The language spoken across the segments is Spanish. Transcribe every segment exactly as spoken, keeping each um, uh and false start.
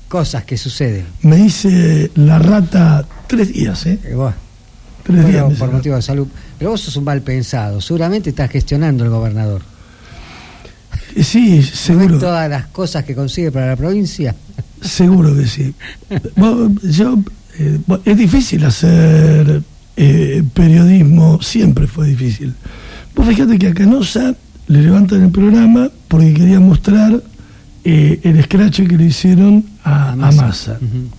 cosas que suceden. Me hice la rata tres días, ¿eh? Eh, vos, tres bueno, días. por motivo de salud. Pero vos sos un mal pensado. Seguramente estás gestionando el gobernador. Eh, Sí, seguro. ¿Ves todas las cosas que consigue para la provincia? Seguro que sí. Vos, yo, eh, vos, es difícil hacer eh, periodismo, siempre fue difícil. Vos fíjate que a Canosa le levantan el programa porque quería mostrar eh, el escrache que le hicieron a, a Massa. Uh-huh.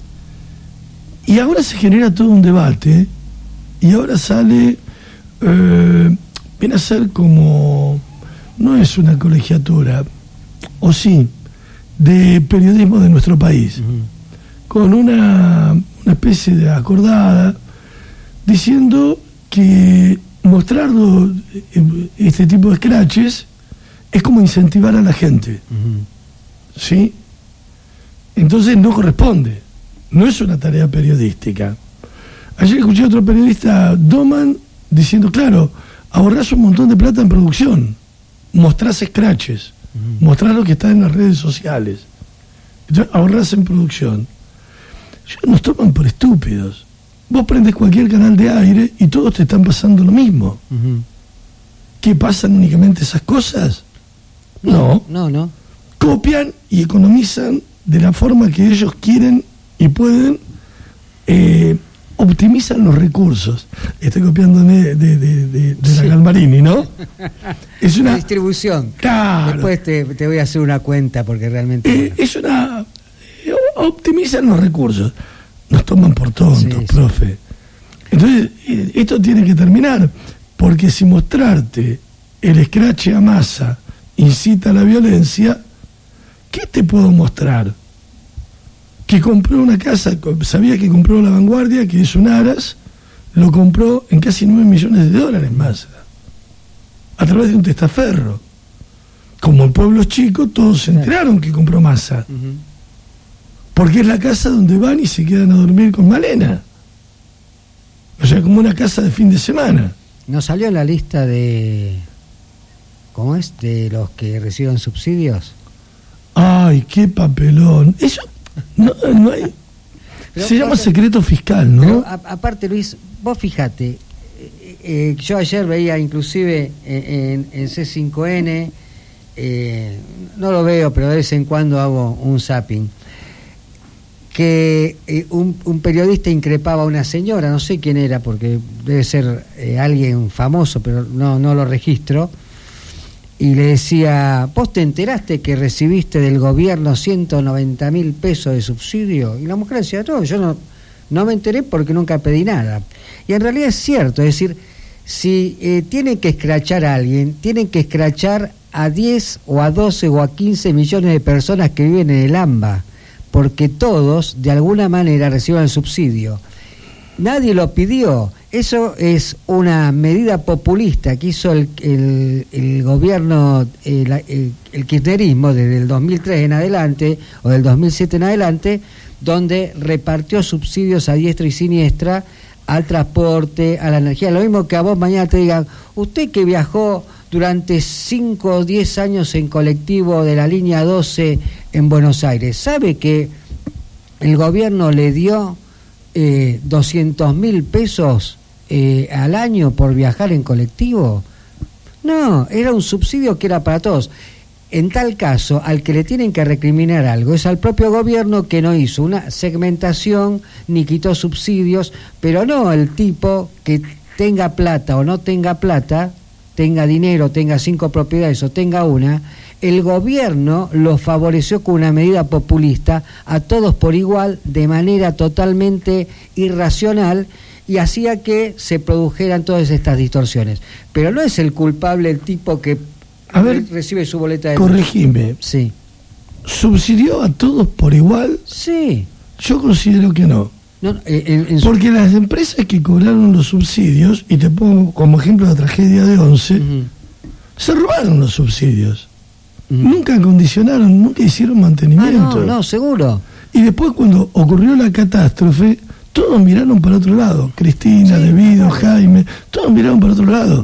Y ahora se genera todo un debate y ahora sale, eh, viene a ser como, no es una colegiatura, o sí, de periodismo de nuestro país, uh-huh. con una, una especie de acordada diciendo que mostrar lo, este tipo de scratches es como incentivar a la gente, uh-huh. ¿sí? Entonces no corresponde, no es una tarea periodística. Ayer escuché a otro periodista, Doman, diciendo, claro, ahorrás un montón de plata en producción, mostrás scratches, uh-huh. mostrás lo que está en las redes sociales, entonces ahorrás en producción. Ellos nos toman por estúpidos. Vos prendés cualquier canal de aire y todos te están pasando lo mismo. Uh-huh. ¿Qué pasan únicamente esas cosas? No. No, no. Copian y economizan de la forma que ellos quieren y pueden, eh, optimizan los recursos. Estoy copiándome de, de, de, de, de la Galmarini, ¿no? Es una la distribución. Claro. Después te, te voy a hacer una cuenta porque realmente... Eh, bueno. Es una... Optimizan los recursos. Nos toman por tontos, sí, profe. Sí. Entonces, esto tiene que terminar, porque si mostrarte el escrache a Massa incita a la violencia, ¿qué te puedo mostrar? Que compró una casa, sabía que compró La Vanguardia, que es un Aras, lo compró en casi nueve millones de dólares Massa, a través de un testaferro. Como el pueblo es chico, todos se enteraron que compró Massa. Uh-huh. Porque es la casa donde van y se quedan a dormir con Malena. O sea, como una casa de fin de semana. ¿No salió en la lista de... ¿Cómo es? De los que reciben subsidios. Ay, qué papelón. Eso no, no hay... Pero, se llama secreto fiscal, ¿no? Pero, a, aparte, Luis, vos fíjate, eh, eh, yo ayer veía inclusive en, en, en C cinco N, eh, no lo veo, pero de vez en cuando hago un zapping, que eh, un, un periodista increpaba a una señora, no sé quién era, porque debe ser eh, alguien famoso, pero no, no lo registro, y le decía, ¿vos te enteraste que recibiste del gobierno ciento noventa mil pesos de subsidio? Y la mujer decía, no, yo no, no me enteré porque nunca pedí nada. Y en realidad es cierto, es decir, si eh, tienen que escrachar a alguien, tienen que escrachar a diez o a doce o a quince millones de personas que viven en el AMBA, porque todos, de alguna manera, reciben el subsidio. Nadie lo pidió. Eso es una medida populista que hizo el, el, el gobierno, el, el, el kirchnerismo, desde el dos mil tres en adelante, o del dos mil siete en adelante, donde repartió subsidios a diestra y siniestra al transporte, a la energía. Lo mismo que a vos mañana te digan, usted que viajó durante cinco o diez años en colectivo de la línea doce en Buenos Aires, ¿sabe que el gobierno le dio eh, doscientos mil pesos eh, al año por viajar en colectivo? No, era un subsidio que era para todos. En tal caso, al que le tienen que recriminar algo es al propio gobierno, que no hizo una segmentación ni quitó subsidios, pero no el tipo que tenga plata o no tenga plata, tenga dinero, tenga cinco propiedades o tenga una, el gobierno lo favoreció con una medida populista a todos por igual, de manera totalmente irracional, y hacía que se produjeran todas estas distorsiones. Pero no es el culpable el tipo que a ver, recibe su boleta de... Corregime. Sí. ¿Subsidió a todos por igual? Sí. Yo considero que no. No, en, en su... Porque las empresas que cobraron los subsidios, y te pongo como ejemplo la tragedia de Once, uh-huh. se robaron los subsidios. Uh-huh. Nunca acondicionaron, nunca hicieron mantenimiento. Ah, no, no, seguro. Y después, cuando ocurrió la catástrofe, todos miraron para otro lado. Cristina, sí, Devido, claro. Jaime, todos miraron para otro lado.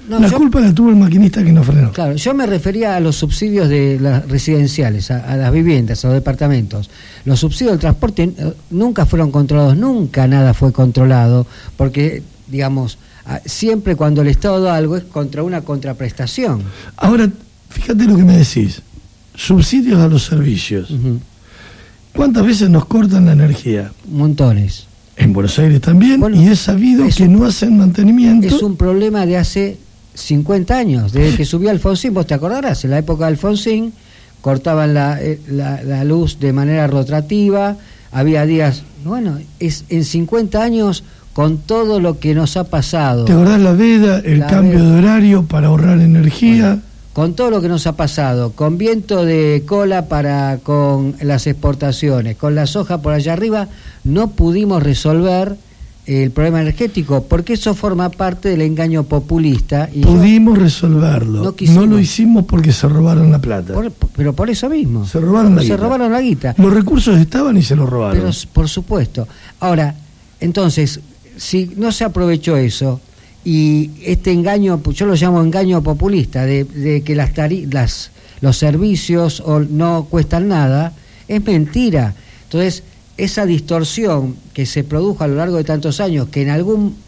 No, la yo, culpa la tuvo el maquinista que no frenó. Claro, yo me refería a los subsidios de las residenciales, a, a las viviendas, a los departamentos. Los subsidios del transporte eh, nunca fueron controlados, nunca nada fue controlado, porque, digamos, a, siempre cuando el Estado da algo es contra una contraprestación. Ahora, fíjate lo que me decís, subsidios a los servicios. Uh-huh. ¿Cuántas veces nos cortan la energía? Montones. En Buenos Aires también, bueno, y es sabido es que un, no hacen mantenimiento. Es un problema de hace cincuenta años, desde que subió Alfonsín, vos te acordarás, en la época de Alfonsín cortaban la, la, la luz de manera rotativa, había días, bueno, es en cincuenta años con todo lo que nos ha pasado. ¿Te acordás la veda, el la cambio veda. de horario para ahorrar energía? Bueno, con todo lo que nos ha pasado, con viento de cola para con las exportaciones, con la soja por allá arriba, no pudimos resolver el problema energético, porque eso forma parte del engaño populista. Y Pudimos resolverlo, no, no lo hicimos porque se robaron la plata. Por, pero por eso mismo. Se robaron la se guita. robaron la guita. Los recursos estaban y se los robaron. Pero, por supuesto. Ahora, entonces, si no se aprovechó eso, y este engaño, yo lo llamo engaño populista, de, de que las, tari las los servicios o no cuestan nada, es mentira. Entonces, esa distorsión que se produjo a lo largo de tantos años, que en algún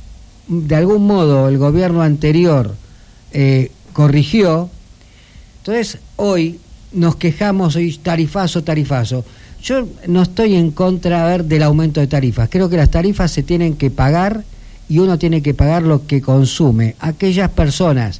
de algún modo el gobierno anterior eh, corrigió, entonces hoy nos quejamos, hoy tarifazo, tarifazo. Yo no estoy en contra a ver, del aumento de tarifas, creo que las tarifas se tienen que pagar y uno tiene que pagar lo que consume. Aquellas personas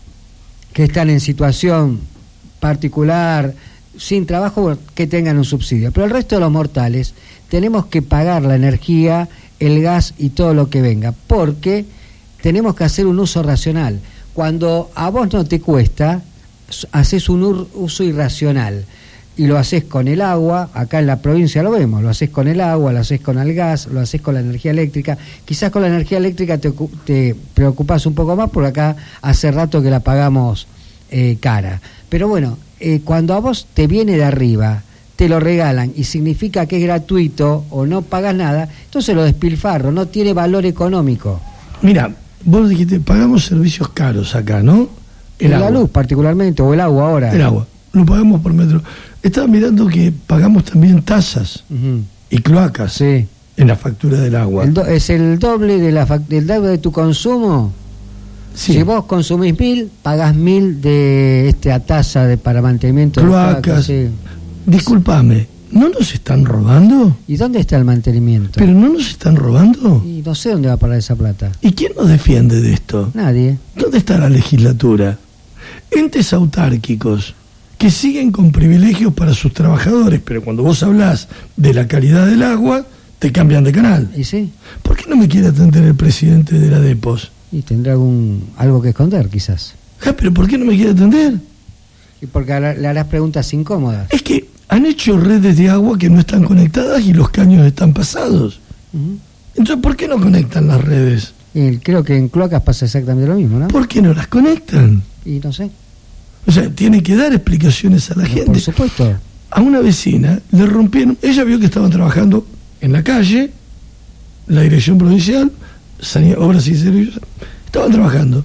que están en situación particular, sin trabajo, que tengan un subsidio, pero el resto de los mortales tenemos que pagar la energía, el gas y todo lo que venga, porque tenemos que hacer un uso racional. Cuando a vos no te cuesta, haces un uso irracional, y lo haces con el agua, acá en la provincia lo vemos, lo haces con el agua, lo haces con el gas, lo haces con la energía eléctrica. Quizás con la energía eléctrica te, te preocupas un poco más, porque acá hace rato que la pagamos eh, cara, pero bueno, Eh, cuando a vos te viene de arriba, te lo regalan y significa que es gratuito o no pagas nada, entonces lo despilfarro, no tiene valor económico. Mira, vos dijiste, pagamos servicios caros acá, ¿no? El la luz particularmente, o el agua ahora. El agua, lo pagamos por metro. Estaba mirando que pagamos también tasas uh-huh. y cloacas sí. en la factura del agua. El do, ¿Es el doble de la del doble de tu consumo? Sí. Si vos consumís mil, pagás mil de esta tasa de para mantenimiento cloacas. De cloacas sí. Disculpame, ¿no nos están robando? ¿Y dónde está el mantenimiento? ¿Pero no nos están robando? Y no sé dónde va a parar esa plata. ¿Y quién nos defiende de esto? Nadie. ¿Dónde está la legislatura? Entes autárquicos que siguen con privilegios para sus trabajadores, pero cuando vos hablás de la calidad del agua, te cambian de canal. ¿Y sí? ¿Por qué no me quiere atender el presidente de la Depos? Y tendrá algún, algo que esconder, quizás. Ah, ¿pero por qué no me quiere atender? Y porque le harás preguntas incómodas. Es que han hecho redes de agua que no están conectadas y los caños están pasados. Uh-huh. Entonces, ¿por qué no conectan las redes? Y creo que en cloacas pasa exactamente lo mismo, ¿no? ¿Por qué no las conectan? Y no sé. O sea, tiene que dar explicaciones a la Pero gente. Por supuesto. A una vecina le rompieron, ella vio que estaban trabajando en la calle, la dirección provincial, obras y servicios, estaban trabajando.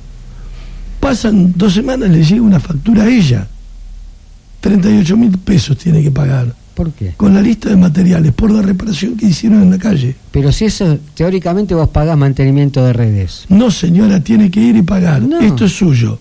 Pasan dos semanas, le llega una factura a ella. treinta y ocho mil pesos tiene que pagar. ¿Por qué? Con la lista de materiales, por la reparación que hicieron en la calle. Pero si eso, teóricamente vos pagás mantenimiento de redes. No, señora, tiene que ir y pagar. No. Esto es suyo.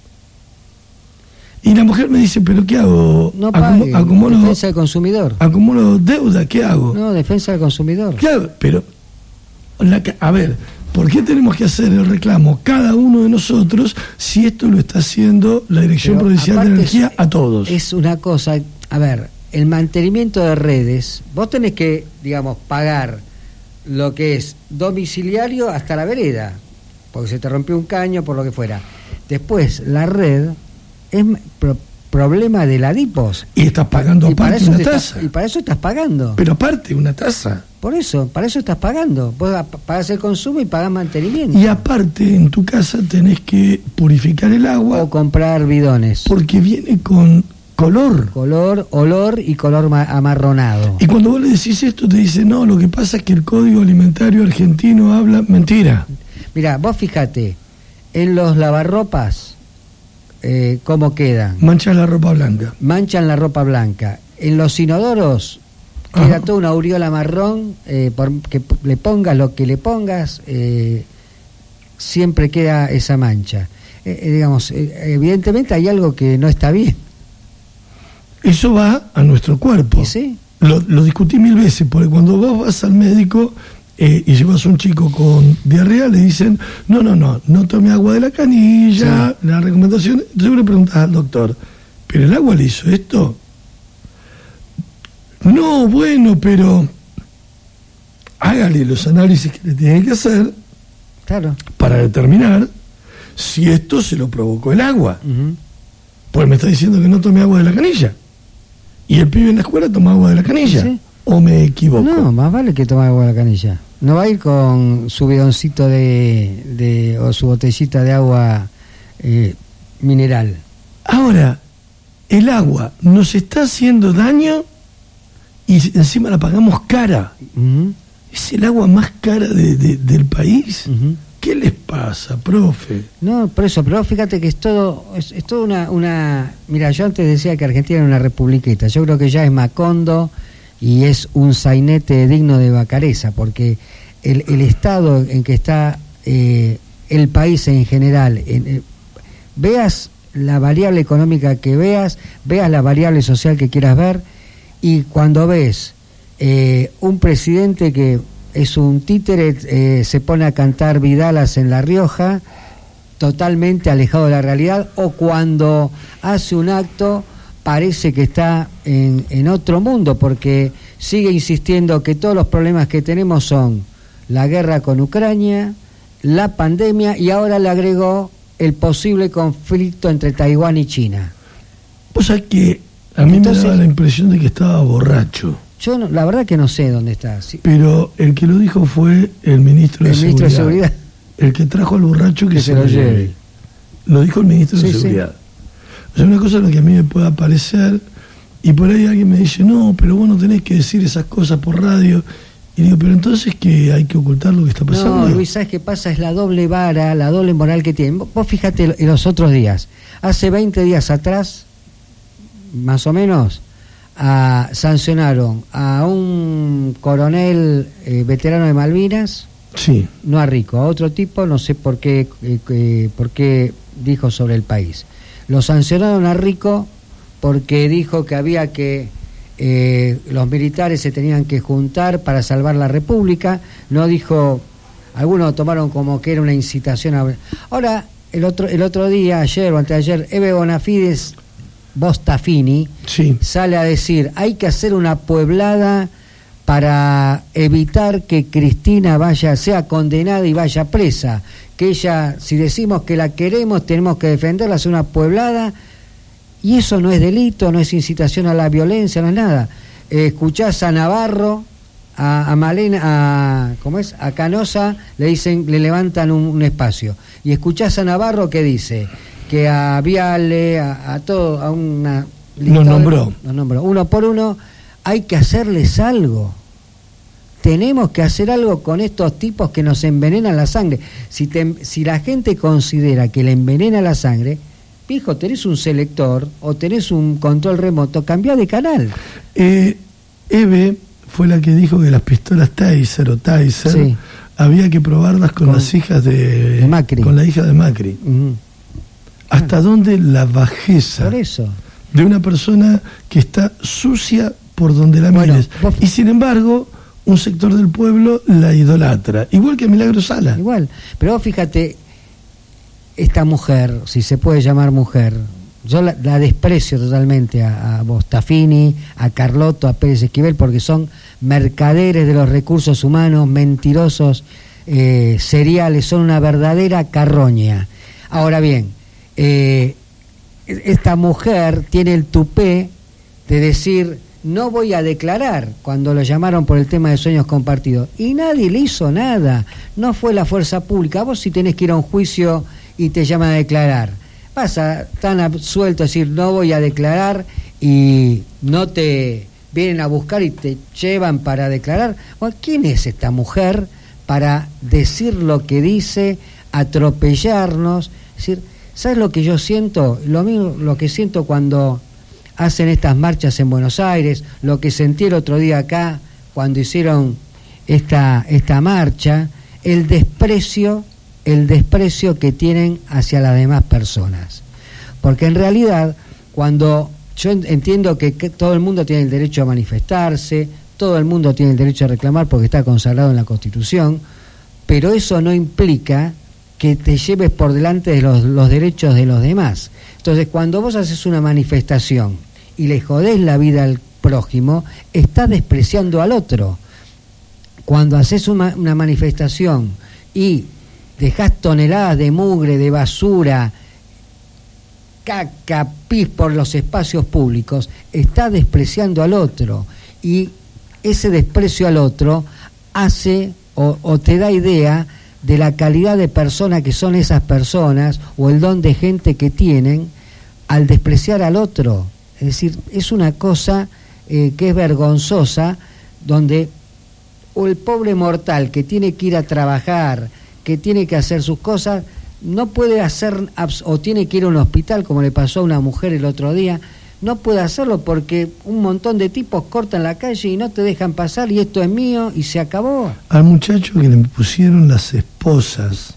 Y la mujer me dice, ¿pero qué hago? No pague. Acum acumulo, defensa del consumidor. Acumulo deuda, ¿qué hago? No, defensa del consumidor. ¿Qué hago? Pero, la, a ver, ¿por qué tenemos que hacer el reclamo cada uno de nosotros si esto lo está haciendo la Dirección Pero Provincial de Energía es, a todos? Es una cosa, a ver, el mantenimiento de redes, vos tenés que, digamos, pagar lo que es domiciliario hasta la vereda, porque se te rompió un caño, por lo que fuera. Después, la red es pro, problema de la Dipos. Y estás pagando y aparte una tasa. Está, y para eso estás pagando. Pero aparte una tasa. Por eso, para eso estás pagando. Vos pagás el consumo y pagás mantenimiento. Y aparte, en tu casa tenés que purificar el agua. O comprar bidones. Porque viene con color. Color, olor y color amarronado. Y cuando vos le decís esto, te dice, no, lo que pasa es que el Código Alimentario Argentino habla mentira. Mirá, vos fíjate, En los lavarropas, eh, ¿cómo quedan? Manchan la ropa blanca. Manchan la ropa blanca. En los inodoros queda toda una aureola marrón, eh, por que le pongas lo que le pongas, eh, siempre queda esa mancha. Eh, eh, digamos, eh, evidentemente hay algo que no está bien. Eso va a nuestro cuerpo. ¿Y sí? Lo, lo discutí mil veces, porque cuando vos vas al médico eh, y llevas a un chico con diarrea, le dicen, no, no, no, no tome agua de la canilla, sí. La recomendación, entonces le preguntas al doctor, ¿pero el agua le hizo esto? No, bueno, pero hágale los análisis que le tienen que hacer, claro, para determinar si esto se lo provocó el agua. Uh-huh. Pues me está diciendo que no tome agua de la canilla. ¿Y el pibe en la escuela toma agua de la canilla? ¿Sí? ¿O me equivoco? No, más vale que tome agua de la canilla. No va a ir con su bidoncito de, de o su botellita de agua eh, mineral. Ahora, el agua nos está haciendo daño y encima la pagamos cara. Uh-huh. Es el agua más cara de, de, del país. Uh-huh. ¿Qué les pasa, profe? No, por eso, pero fíjate que es todo, es, es todo una, una... Mira, yo antes decía que Argentina era una republiqueta, yo creo que ya es Macondo y es un sainete digno de Bacareza, porque el, el estado en que está eh, el país en general, en, eh, veas la variable económica que veas, veas la variable social que quieras ver, y cuando ves eh, un presidente que es un títere, eh, se pone a cantar vidalas en La Rioja, totalmente alejado de la realidad, o cuando hace un acto parece que está en, en otro mundo, porque sigue insistiendo que todos los problemas que tenemos son la guerra con Ucrania, la pandemia, y ahora le agregó el posible conflicto entre Taiwán y China. Pues es que a mí Entonces, me daba la impresión de que estaba borracho. Yo no, la verdad que no sé dónde está. Sí. Pero el que lo dijo fue el ministro, el de, ministro seguridad. de Seguridad. El que trajo al borracho que, que se, se lo lleve. lleve. Lo dijo el ministro sí, de Seguridad. Sí. O sea, una cosa es lo que a mí me pueda parecer, y por ahí alguien me dice, no, pero vos no tenés que decir esas cosas por radio. Y digo, pero entonces que hay que ocultar lo que está pasando. No, Luis, ¿sabes qué pasa? Es la doble vara, la doble moral que tienen. Vos fíjate en los otros días. Hace veinte días atrás, más o menos, a, sancionaron a un coronel eh, veterano de Malvinas, sí, no a Rico, a otro tipo, no sé por qué, eh, eh, por qué dijo sobre el país. Lo sancionaron a Rico porque dijo que había que eh, los militares se tenían que juntar para salvar la República. No dijo, algunos lo tomaron como que era una incitación a... Ahora, el otro, el otro día, ayer o anteayer, Eve Bonafides Bostafini sí. sale a decir, hay que hacer una pueblada para evitar que Cristina vaya, sea condenada y vaya presa, que ella, si decimos que la queremos, tenemos que defenderla, hacer una pueblada, y eso no es delito, no es incitación a la violencia, no es nada. Eh, escuchás a Navarro, a, a Malena, a, ¿cómo es? A Canosa, le dicen, le levantan un, un espacio, y escuchás a Navarro que dice que a Viale, a, a todo, a una... Nos nombró. Nos nombró. Uno por uno, hay que hacerles algo. Tenemos que hacer algo con estos tipos que nos envenenan la sangre. Si, te, si la gente considera que le envenena la sangre, pijo, tenés un selector o tenés un control remoto, cambiá de canal. Eh, Eve fue la que dijo que las pistolas Taser o Taser sí. había que probarlas con, con las hijas de, de Macri. Con la hija de Macri. Uh-huh. ¿Hasta ah. dónde la bajeza por eso. de una persona que está sucia por donde la bueno, mires? Vos... Y sin embargo, un sector del pueblo la idolatra, igual que Milagro Sala. Igual, pero vos fíjate, esta mujer, si se puede llamar mujer, yo la, la desprecio totalmente a, a Bostafini, a Carlotto, a Pérez Esquivel, porque son mercaderes de los recursos humanos, mentirosos, eh, seriales, son una verdadera carroña. Ahora bien, eh, esta mujer tiene el tupé de decir, no voy a declarar, cuando lo llamaron por el tema de sueños compartidos, y nadie le hizo nada, no fue la fuerza pública. Vos si tenés que ir a un juicio y te llaman a declarar, vas a tan absuelto a decir no voy a declarar y no te vienen a buscar y te llevan para declarar. Bueno, ¿quién es esta mujer para decir lo que dice atropellarnos. Es decir, ¿sabes lo que yo siento? Lo mismo lo que siento cuando hacen estas marchas en Buenos Aires, lo que sentí el otro día acá cuando hicieron esta esta marcha, el desprecio, el desprecio que tienen hacia las demás personas. Porque en realidad, cuando yo entiendo que, que todo el mundo tiene el derecho a manifestarse, todo el mundo tiene el derecho a reclamar porque está consagrado en la Constitución, pero eso no implica que te lleves por delante de los, los derechos de los demás. Entonces, cuando vos haces una manifestación y le jodés la vida al prójimo, estás despreciando al otro. Cuando haces una, una manifestación y dejás toneladas de mugre, de basura, caca, pis por los espacios públicos, estás despreciando al otro. Y ese desprecio al otro hace o, o te da idea de la calidad de persona que son esas personas o el don de gente que tienen al despreciar al otro. Es decir, es una cosa eh, que es vergonzosa, donde o el pobre mortal que tiene que ir a trabajar, que tiene que hacer sus cosas, no puede hacer, o tiene que ir a un hospital, como le pasó a una mujer el otro día, no puede hacerlo porque un montón de tipos cortan la calle y no te dejan pasar, y esto es mío, y se acabó. Al muchacho que le pusieron las esposas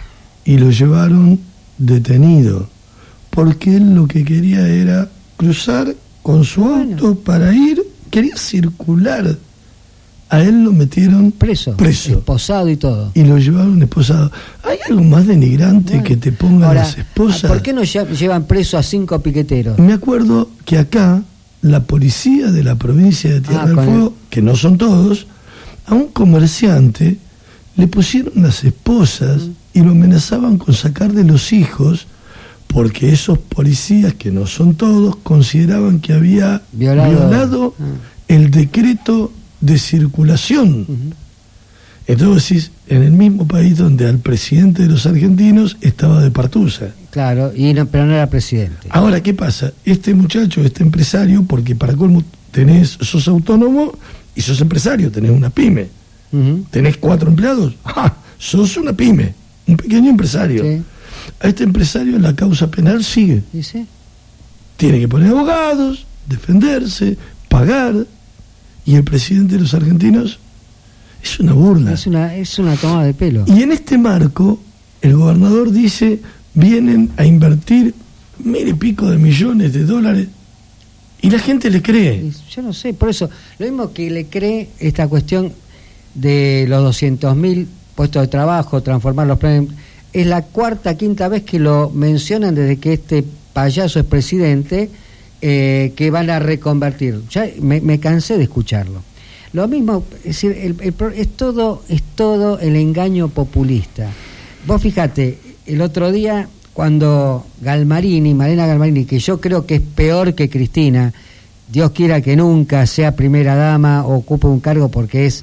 y lo llevaron detenido, porque él lo que quería era cruzar con su bueno. auto para ir, quería circular. A él lo metieron preso, preso, esposado y todo. Y lo llevaron esposado. ¿Hay algo más denigrante bueno. que te pongan Ahora, las esposas? ¿por qué no llevan preso a cinco piqueteros? Me acuerdo que acá, la policía de la provincia de Tierra ah, del Fuego, el... que no son todos, a un comerciante le pusieron las esposas mm. y lo amenazaban con sacar de los hijos, porque esos policías, que no son todos, consideraban que había violado, violado ah. el decreto de circulación. Uh-huh. Entonces decís, en el mismo país donde al presidente de los argentinos estaba de partusa. Claro, y no, pero no era presidente. Ahora, ¿qué pasa? Este muchacho, este empresario, porque para colmo tenés, sos autónomo y sos empresario, tenés una pyme. Uh-huh. Tenés cuatro empleados, ¡ah! Sos una pyme, un pequeño empresario. Sí. A este empresario la causa penal sigue. ¿Y sí? Tiene que poner abogados, defenderse, pagar. Y el presidente de los argentinos es una burla. Es una, es una toma de pelo. Y en este marco, el gobernador dice, vienen a invertir mil y pico de millones de dólares, y la gente le cree. Yo no sé, por eso, lo mismo que le cree esta cuestión de los doscientos mil puestos de trabajo, transformar los planes, es la cuarta, quinta vez que lo mencionan desde que este payaso es presidente, Eh, que van a reconvertir. Ya me, me cansé de escucharlo. Lo mismo, es decir, el, el, es todo es todo el engaño populista. Vos fíjate, el otro día cuando Galmarini, Malena Galmarini, que yo creo que es peor que Cristina, Dios quiera que nunca sea primera dama o ocupe un cargo porque es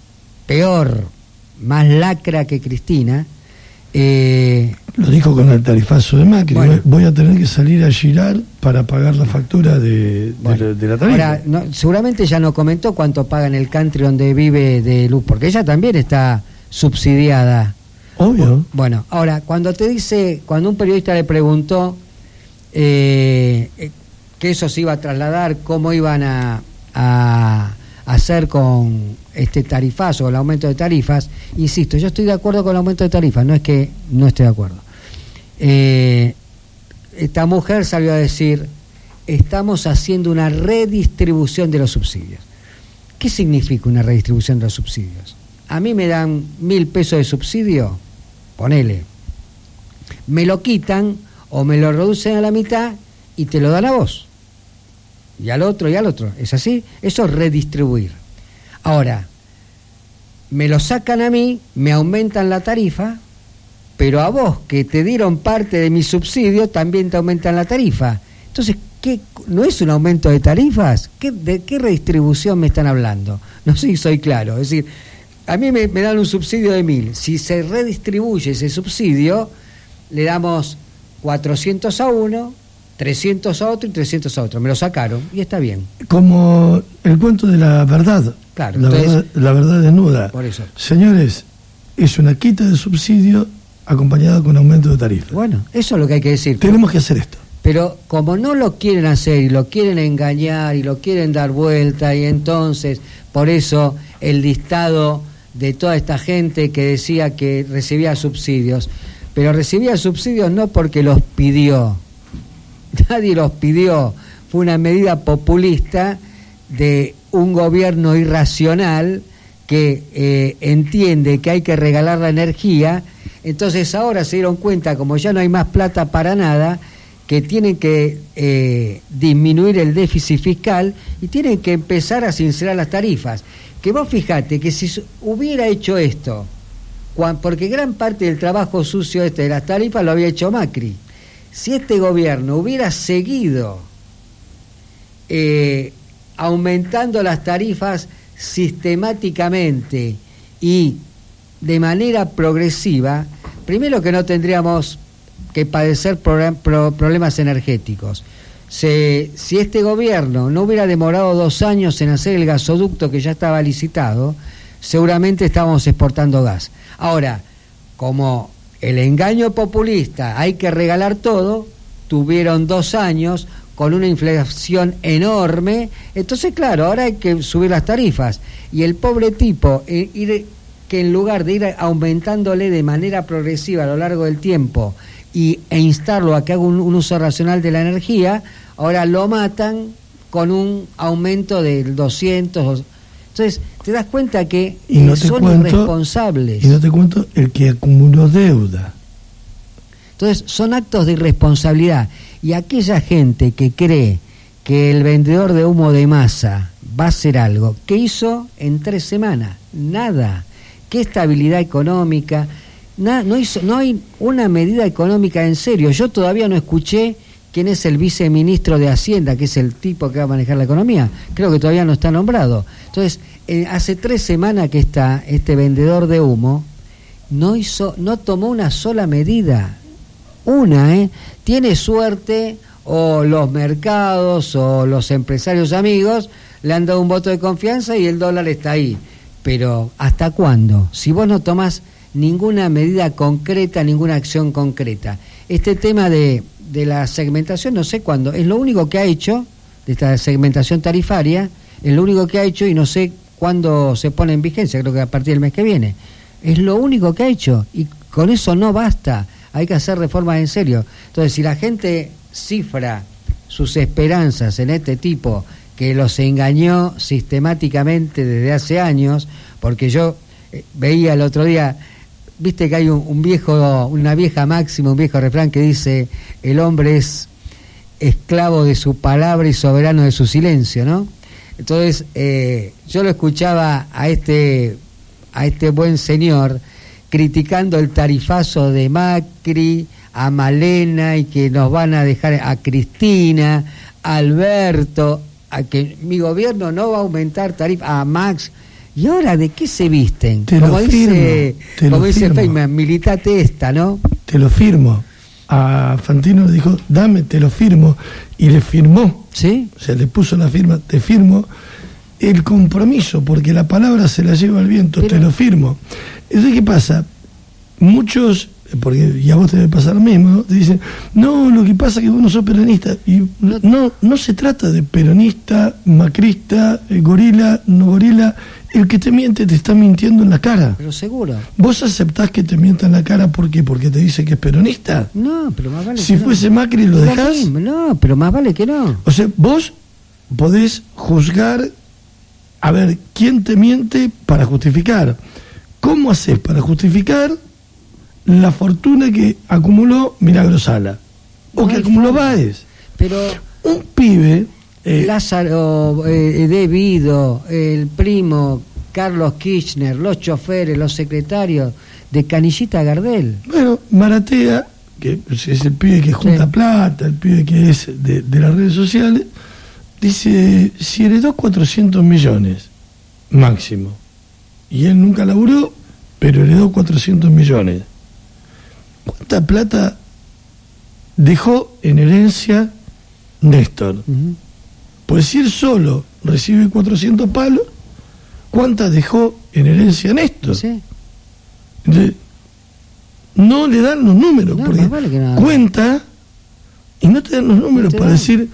peor, más lacra que Cristina. Eh, Lo dijo con el tarifazo de Macri. Bueno, voy a tener que salir a girar para pagar la factura de, bueno, de, de la tarifa. Ahora, no, seguramente ya no comentó cuánto paga en el country donde vive de luz, porque ella también está subsidiada. Obvio. Bueno, ahora, cuando te dice, cuando un periodista le preguntó eh, que eso se iba a trasladar, cómo iban a, a hacer con este tarifazo, el aumento de tarifas, insisto, yo estoy de acuerdo con el aumento de tarifas, no es que no esté de acuerdo. Eh, esta mujer salió a decir, estamos haciendo una redistribución de los subsidios. ¿Qué significa una redistribución de los subsidios? A mí me dan mil pesos de subsidio, ponele, me lo quitan o me lo reducen a la mitad y te lo dan a vos, y al otro y al otro. ¿Es así? Eso es redistribuir. Ahora, me lo sacan a mí, me aumentan la tarifa, pero a vos, que te dieron parte de mi subsidio, también te aumentan la tarifa. Entonces, ¿qué, ¿no es un aumento de tarifas? ¿Qué, ¿De qué redistribución me están hablando? No sé si soy claro. Es decir, a mí me, me dan un subsidio de mil. Si se redistribuye ese subsidio, le damos cuatrocientos a uno, trescientos a otro y trescientos a otro. Me lo sacaron y está bien. Como el cuento de la verdad. Claro. La, Entonces, verdad, la verdad desnuda. Por eso. Señores, es una quita de subsidio acompañado con aumento de tarifas. Bueno, eso es lo que hay que decir. Tenemos que hacer esto. Pero como no lo quieren hacer y lo quieren engañar y lo quieren dar vuelta, y entonces por eso el listado de toda esta gente que decía que recibía subsidios, pero recibía subsidios no porque los pidió, nadie los pidió, fue una medida populista de un gobierno irracional que eh, entiende que hay que regalar la energía. Entonces ahora se dieron cuenta, como ya no hay más plata para nada, que tienen que eh, disminuir el déficit fiscal y tienen que empezar a sincerar las tarifas. Que vos fijate que si hubiera hecho esto, cuan, porque gran parte del trabajo sucio este de las tarifas lo había hecho Macri, si este gobierno hubiera seguido eh, aumentando las tarifas sistemáticamente y de manera progresiva, primero que no tendríamos que padecer pro, pro, problemas energéticos. Se, si este gobierno no hubiera demorado dos años en hacer el gasoducto que ya estaba licitado, seguramente estábamos exportando gas. Ahora, como el engaño populista, hay que regalar todo, tuvieron dos años con una inflación enorme, entonces claro, ahora hay que subir las tarifas, y el pobre tipo, eh, ir, que en lugar de ir aumentándole de manera progresiva a lo largo del tiempo y, e instarlo a que haga un, un uso racional de la energía, ahora lo matan con un aumento del doscientos. Entonces, te das cuenta que y no eh, son cuento, irresponsables. Y no te cuento el que acumuló deuda. Entonces, son actos de irresponsabilidad. Y aquella gente que cree que el vendedor de humo de masa va a hacer algo, ¿qué hizo en tres semanas? Nada. ¿Qué estabilidad económica? Na, no, hizo, no hay una medida económica en serio. Yo todavía no escuché quién es el viceministro de Hacienda, que es el tipo que va a manejar la economía. Creo que todavía no está nombrado. Entonces, eh, hace tres semanas que está este vendedor de humo, no hizo, no tomó una sola medida. Una, ¿eh? Tiene suerte, o los mercados, o los empresarios amigos, le han dado un voto de confianza y el dólar está ahí. Pero, ¿hasta cuándo? Si vos no tomás ninguna medida concreta, ninguna acción concreta. Este tema de, de la segmentación, no sé cuándo, es lo único que ha hecho, de esta segmentación tarifaria, es lo único que ha hecho y no sé cuándo se pone en vigencia, creo que a partir del mes que viene. Es lo único que ha hecho y con eso no basta, hay que hacer reformas en serio. Entonces, si la gente cifra sus esperanzas en este tipo que los engañó sistemáticamente desde hace años, porque yo eh, veía el otro día, viste que hay un, un viejo, una vieja máxima, un viejo refrán que dice: el hombre es esclavo de su palabra y soberano de su silencio, ¿no? Entonces, eh, yo lo escuchaba a este, a este buen señor criticando el tarifazo de Macri, a Malena, y que nos van a dejar a Cristina, a Alberto, a que mi gobierno no va a aumentar tarifas, a Max. ¿Y ahora de qué se visten? Te como lo dice, firmo, como lo dice firmo. Feynman, militate esta, ¿no? Te lo firmo. A Fantino le dijo, dame, te lo firmo, y le firmó. ¿Sí? O sea, le puso la firma, te firmo el compromiso, porque la palabra se la lleva al viento. Pero... te lo firmo. Entonces, ¿qué pasa? Muchos, porque y a vos te debe pasar lo mismo, ¿no? Te dicen, no, lo que pasa es que vos no sos peronista. Y no, no, no se trata de peronista, macrista, eh, gorila, no gorila. El que te miente te está mintiendo en la cara. Pero seguro. ¿Vos aceptás que te mienta en la cara por qué? ¿Porque te dice que es peronista? No, pero más vale si que fuese no. Macri, ¿lo dejás? No, pero más vale que no. O sea, vos podés juzgar, a ver, quién te miente para justificar. ¿Cómo haces para justificar la fortuna que acumuló Milagro Sala? O No que hay acumuló forma. Báez. Pero Un pibe... Eh, Lázaro eh, Devido, el primo Carlos Kirchner, los choferes, los secretarios de Canillita Gardel. Bueno, Maratea, que es el pibe que junta Sí. plata, el pibe que es de, de las redes sociales, dice, si heredó cuatrocientos millones, máximo, y él nunca laburó, pero heredó cuatrocientos millones, ¿cuánta plata dejó en herencia Néstor? Uh-huh. Pues si él solo recibe cuatrocientos palos, ¿cuántas dejó en herencia Néstor? Sí. Entonces, no le dan los números, No, porque más vale que no. cuenta y no te dan los números te para dan. decir,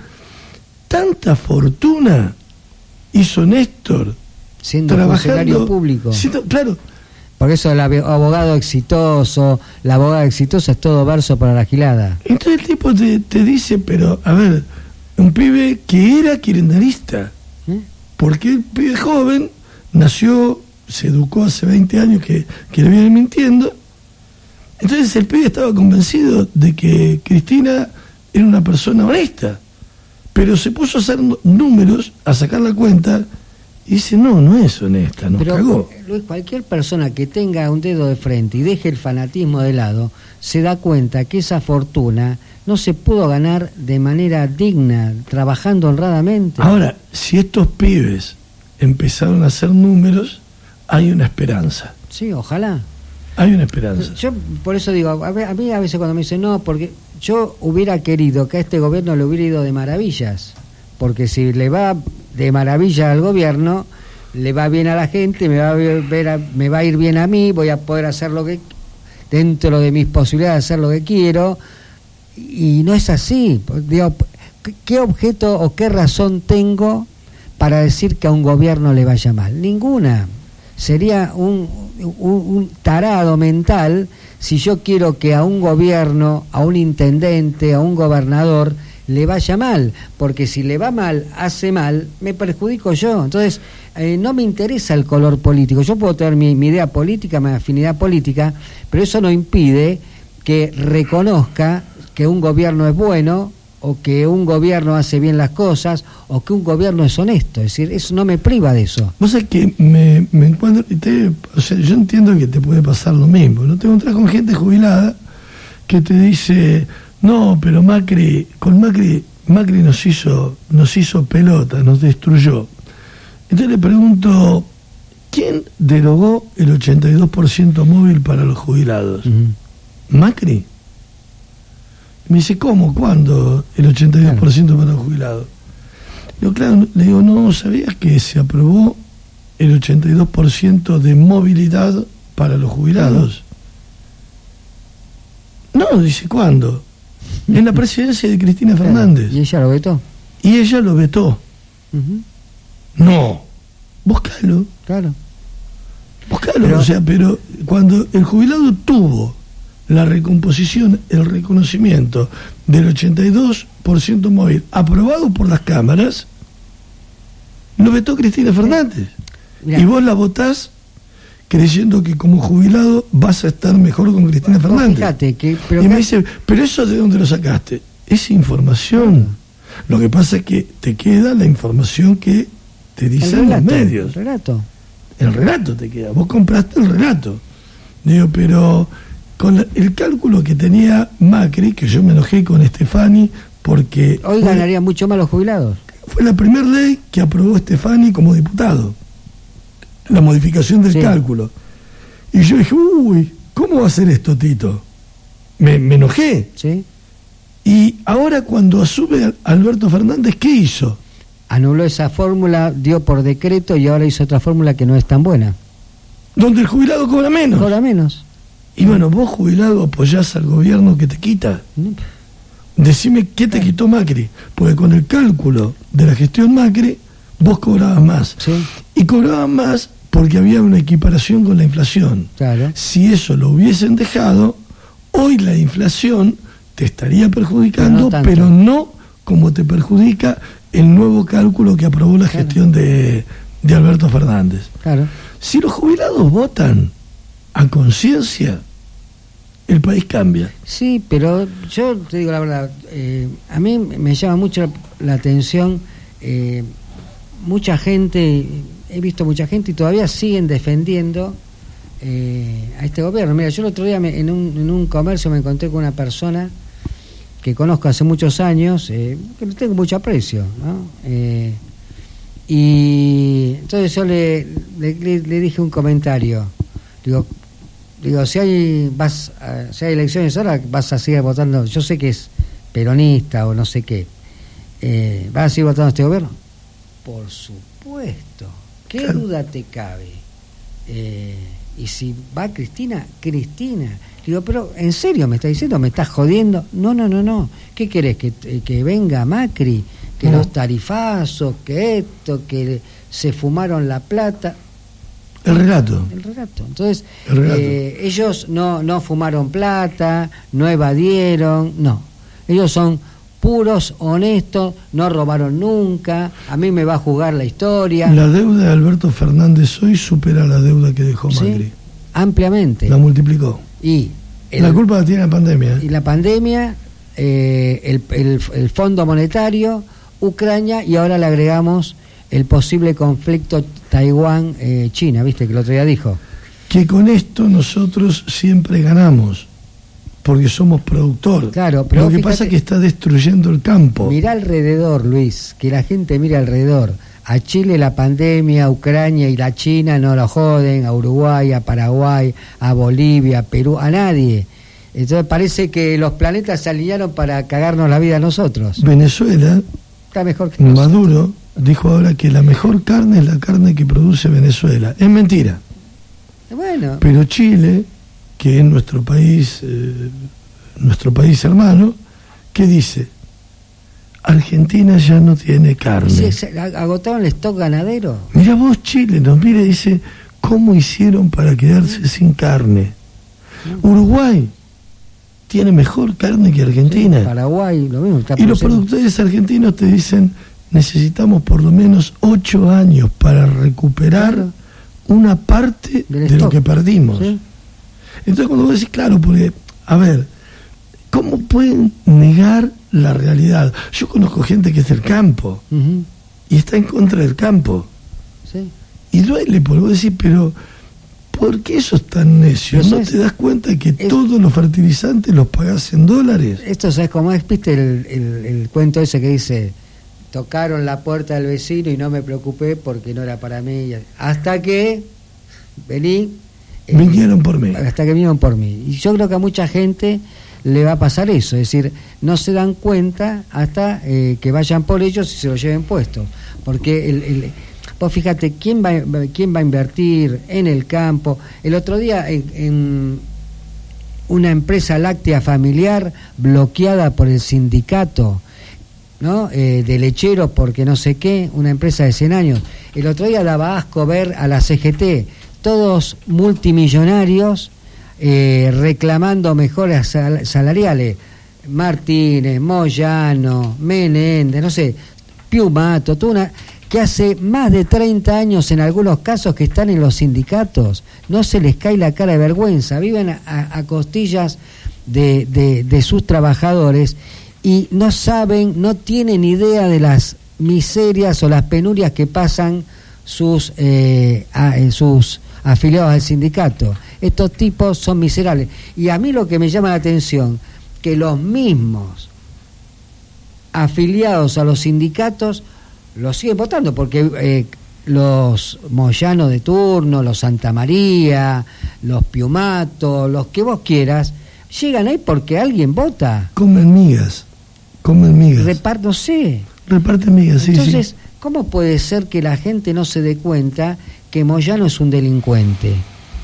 tanta fortuna hizo Néstor Siendo funcionario trabajando público. siendo- claro, Por eso el abo- abogado exitoso, la abogada exitosa es todo verso para la gilada. entonces el tipo te, te dice, pero a ver, un pibe que era kirchnerista, ¿Eh? porque el pibe joven nació, se educó hace veinte años que, que le vienen mintiendo. Entonces el pibe estaba convencido de que Cristina era una persona honesta, pero se puso a hacer nu- números, a sacar la cuenta, y dice, no, no es honesta, nos Pero, cagó. Luis, cualquier persona que tenga un dedo de frente y deje el fanatismo de lado, se da cuenta que esa fortuna no se pudo ganar de manera digna, trabajando honradamente. Ahora, si estos pibes empezaron a hacer números, hay una esperanza, Sí, ojalá. hay una esperanza. Yo por eso digo, a, ve- a mí a veces cuando me dicen no, porque yo hubiera querido que a este gobierno le hubiera ido de maravillas, porque si le va de maravilla al gobierno, le va bien a la gente, me va a ver a- me va a ir bien a mí, voy a poder hacer lo que, dentro de mis posibilidades, hacer lo que quiero, y no es así. Digo, ¿qué- ¿qué objeto o qué razón tengo para decir que a un gobierno le vaya mal? Ninguna. Sería un, un, un tarado mental si yo quiero que a un gobierno, a un intendente, a un gobernador le vaya mal, porque si le va mal, hace mal, me perjudico yo. Entonces, eh, no me interesa el color político. Yo puedo tener mi, mi idea política, mi afinidad política, pero eso no impide que reconozca que un gobierno es bueno, o que un gobierno hace bien las cosas, o que un gobierno es honesto. Es decir, eso no me priva de eso. Vos sabés que me, me encuentro, y te- o sea, yo entiendo que te puede pasar lo mismo, ¿no? Te encontrás con gente jubilada que te dice, no, pero Macri, con Macri, Macri nos hizo, nos hizo pelota, nos destruyó. Entonces le pregunto, ¿quién derogó el ochenta y dos por ciento móvil para los jubilados? Uh-huh. ¿Macri? Me dice, ¿cómo? ¿Cuándo el ochenta y dos por ciento para los jubilados? Yo, claro, le digo, no, ¿sabías que se aprobó el ochenta y dos por ciento de movilidad para los jubilados? No, dice, ¿cuándo? En la presidencia de Cristina Fernández. ¿Y ella lo vetó? Y ella lo vetó. Uh-huh. No, búscalo, Claro. búscalo. Pero- o sea, pero cuando el jubilado tuvo la recomposición, el reconocimiento del ochenta y dos por ciento móvil aprobado por las cámaras, lo vetó Cristina Fernández. Mirá. Y vos la votás creyendo que como jubilado vas a estar mejor con Cristina Vos Fernández. fíjate que... Pero y me que- dice, ¿pero eso de dónde lo sacaste? Es información. Lo que pasa es que te queda la información que te el dicen los relato, medios. el relato. El relato te queda. Vos compraste el relato. Digo, pero con la- el cálculo que tenía Macri, que yo me enojé con Stefani porque Hoy fue, ganarían mucho más los jubilados. fue la primera ley que aprobó Stefani como diputado. La modificación del Sí. cálculo. Y yo dije, uy, ¿cómo va a ser esto, Tito? Me, me enojé. ¿Sí? Y ahora cuando asume Alberto Fernández, ¿qué hizo? Anuló esa fórmula, dio por decreto y ahora hizo otra fórmula que no es tan buena. Donde el jubilado cobra menos. Cobra menos. Y bueno, vos jubilado apoyás al gobierno que te quita. Decime qué te quitó Macri, porque con el cálculo de la gestión Macri vos cobrabas más. Sí, Y cobrabas más porque había una equiparación con la inflación. claro. Si eso lo hubiesen dejado, hoy la inflación te estaría perjudicando, Pero no pero tanto. no, como te perjudica el nuevo cálculo que aprobó la Claro. gestión de, de Alberto Fernández. Claro. Si los jubilados votan a conciencia, el país cambia. Sí, pero yo te digo la verdad, eh, a mí me llama mucho la atención, eh, mucha gente, he visto mucha gente y todavía siguen defendiendo eh, a este gobierno. Mira, yo el otro día me- en, un, en un comercio me encontré con una persona que conozco hace muchos años, eh, que le tengo mucho aprecio, ¿no? Eh, y entonces yo le, le, le- le dije un comentario, digo, digo si hay vas a- si hay elecciones ahora vas a seguir votando, yo sé que es peronista o no sé qué, eh, ¿vas a seguir votando a este gobierno? Por supuesto, ¿qué Claro. duda te cabe? Eh, y si va Cristina, Cristina. Digo, pero ¿en serio me está diciendo? ¿Me estás jodiendo? No, no, no, no. ¿Qué querés? ¿Que, que venga Macri? ¿Que no. los tarifazos? ¿Que esto? ¿Que se fumaron la plata? El relato. El relato. Entonces, El relato. Eh, ellos no, no fumaron plata, no evadieron, no. Ellos son puros, honestos, no robaron nunca, a mí me va a jugar la historia. La deuda de Alberto Fernández hoy supera la deuda que dejó Macri. Sí, ampliamente. La multiplicó. Y el, la culpa la tiene la pandemia. Y la pandemia, eh, el, el, el Fondo Monetario, Ucrania, y ahora le agregamos el posible conflicto Taiwán-China, ¿viste? Que el otro día dijo. Que con esto nosotros siempre ganamos, porque somos productor. Claro, pero lo que fíjate, pasa es que está destruyendo el campo. Mirá alrededor, Luis, que la gente mire alrededor. A Chile la pandemia, a Ucrania y la China no lo joden, a Uruguay, a Paraguay, a Bolivia, a Perú, a nadie. Entonces parece que los planetas se alinearon para cagarnos la vida a nosotros. Venezuela, está mejor que nosotros. Maduro dijo ahora que la mejor carne es la carne que produce Venezuela. Es mentira. Bueno. Pero Chile, que es nuestro país, eh, nuestro país hermano, ¿qué dice? Argentina ya no tiene carne. ¿Sí, agotaron el stock ganadero? Mira vos, Chile, nos mira y dice, ¿cómo hicieron para quedarse sin carne? Mm. Uruguay tiene mejor carne que Argentina. Sí, Paraguay, lo mismo. Está y los productores argentinos te dicen, necesitamos por lo menos ocho años para recuperar claro. una parte Del de stock. Lo que perdimos. ¿Sí? Entonces cuando vos decís, claro, porque, a ver, ¿cómo pueden negar la realidad? Yo conozco gente que es del campo uh-huh. y está en contra del campo. Sí. Y duele, porque vos decís, pero ¿por qué sos tan necio? ¿No es, te das cuenta que es, todos los fertilizantes los pagás en dólares? Esto, ¿sabes cómo es? ¿Viste el, el, el cuento ese que dice, tocaron la puerta del vecino y no me preocupé porque no era para mí? Hasta que vení... Eh, vinieron por mí. Hasta que vinieron por mí. Y yo creo que a mucha gente le va a pasar eso, es decir, no se dan cuenta hasta eh, que vayan por ellos y se lo lleven puestos, porque el, el, vos fíjate, ¿quién va, quién va a invertir en el campo? El otro día en, en una empresa láctea familiar bloqueada por el sindicato, ¿no? Eh, de lecheros porque no sé qué, una empresa de cien años. El otro día daba asco ver a la C G T, todos multimillonarios, Eh, reclamando mejoras sal- salariales. Martínez, Moyano, Menéndez, no sé, Piumato, Tuna, que hace más de treinta años en algunos casos que están en los sindicatos, no se les cae la cara de vergüenza, viven a, a costillas de, de, de sus trabajadores y no saben, no tienen idea de las miserias o las penurias que pasan sus, eh, a, sus afiliados al sindicato. Estos tipos son miserables. Y a mí lo que me llama la atención, que los mismos afiliados a los sindicatos los siguen votando, porque eh, los Moyano de turno, los Santa María, los Piumato, los que vos quieras, llegan ahí porque alguien vota. Comen migas, comen migas. Repart, no sé. Reparten migas, sí, Entonces, sí. ¿cómo puede ser que la gente no se dé cuenta que Moyano es un delincuente?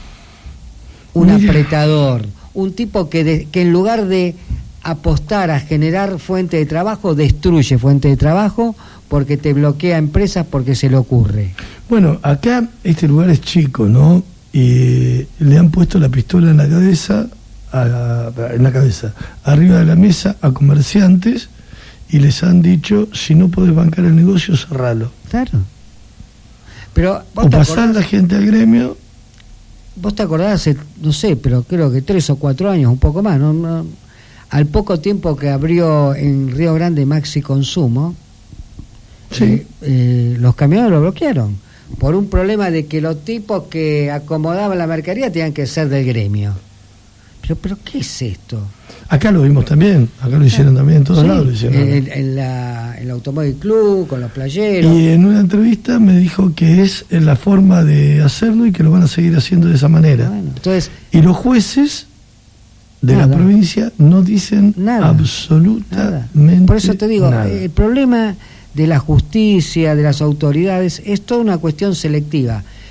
Un Mira. apretador, un tipo que, de, que en lugar de apostar a generar fuente de trabajo, destruye fuente de trabajo porque te bloquea empresas porque se le ocurre. Bueno, acá este lugar es chico, ¿no? Y le han puesto la pistola en la cabeza, a la, en la cabeza, arriba de la mesa a comerciantes y les han dicho, si no podés bancar el negocio, cerralo. Claro. Pero o pasar la gente al gremio. Vos te acordás hace, no sé, pero creo que tres o cuatro años, un poco más, ¿no? no al poco tiempo que abrió en Río Grande Maxi Consumo, sí. eh, eh, los camiones lo bloquearon por un problema de que los tipos que acomodaban la mercadería tenían que ser del gremio. Pero, pero ¿qué es esto? Acá lo vimos también, acá lo hicieron ah, también, en todos sí, lados lo hicieron. En, en, la, en el Automóvil Club, con los playeros. Y en una entrevista me dijo que es la forma de hacerlo y que lo van a seguir haciendo de esa manera. Bueno, entonces, y los jueces de nada. la provincia no dicen nada, absolutamente nada. Por eso te digo, nada. El problema de la justicia, de las autoridades, es toda una cuestión selectiva.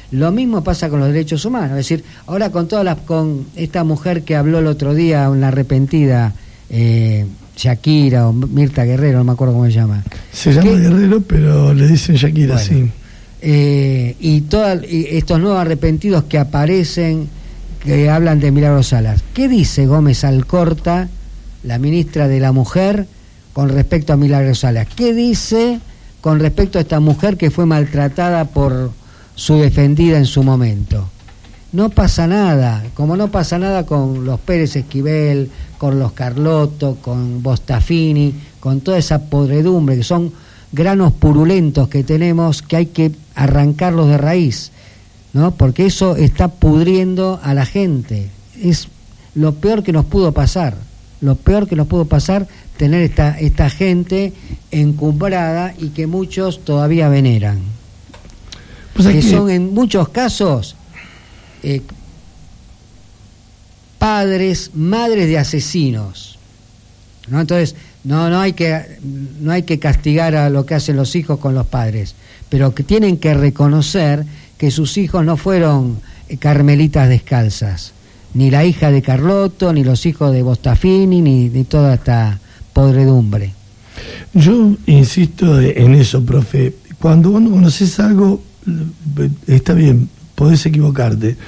Lo mismo pasa con los derechos humanos, es decir, ahora con todas las, con esta mujer que habló el otro día, una arrepentida, eh, Shakira o Mirta Guerrero, no me acuerdo cómo se llama. Se llama ¿Qué? Guerrero, pero le dicen Shakira, Bueno, sí. Eh, y, toda, y estos nuevos arrepentidos que aparecen, que hablan de Milagros Salas. ¿Qué dice Gómez Alcorta, la ministra de la Mujer, con respecto a Milagros Salas? ¿Qué dice con respecto a esta mujer que fue maltratada por su defendida en su momento? No pasa nada, como no pasa nada con los Pérez Esquivel, con los Carlotto, con Bostafini, con toda esa podredumbre, que son granos purulentos que tenemos, que hay que arrancarlos de raíz, ¿no? Porque eso está pudriendo a la gente. Es lo peor que nos pudo pasar, lo peor que nos pudo pasar, tener esta, esta gente encumbrada y que muchos todavía veneran. Pues que, que son en muchos casos eh, padres, madres de asesinos, ¿no? Entonces, no, no hay que, no hay que castigar a lo que hacen los hijos con los padres, pero que tienen que reconocer que sus hijos no fueron carmelitas descalzas, ni la hija de Carlotto, ni los hijos de Bostafini, ni, ni toda esta podredumbre. Yo insisto en eso, profe. Cuando vos no conoces algo, está bien, podés equivocarte,